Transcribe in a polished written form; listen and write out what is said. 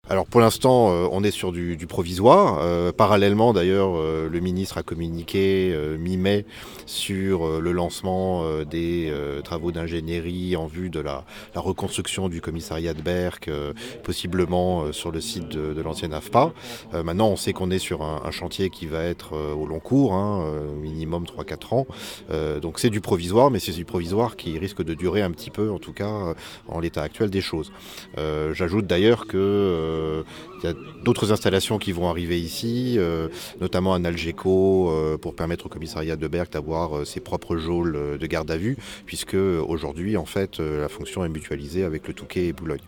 Alors pour l'instant, on est sur du provisoire. Parallèlement d'ailleurs, le ministre a communiqué, mi-mai sur, le lancement, des, travaux d'ingénierie en vue de la reconstruction du commissariat de Berck, possiblement, sur le site de l'ancienne AFPA. Maintenant on sait qu'on est sur un chantier qui va être, au long cours, hein, minimum 3-4 ans. Donc c'est du provisoire, mais c'est du provisoire qui risque de durer un petit peu, en tout cas, en l'état actuel des choses. J'ajoute d'ailleurs que, il y a d'autres installations qui vont arriver ici, notamment un Algeco, pour permettre au commissariat de Berck d'avoir, ses propres geôles, de garde à vue, puisque aujourd'hui, en fait, la fonction est mutualisée avec le Touquet et Boulogne.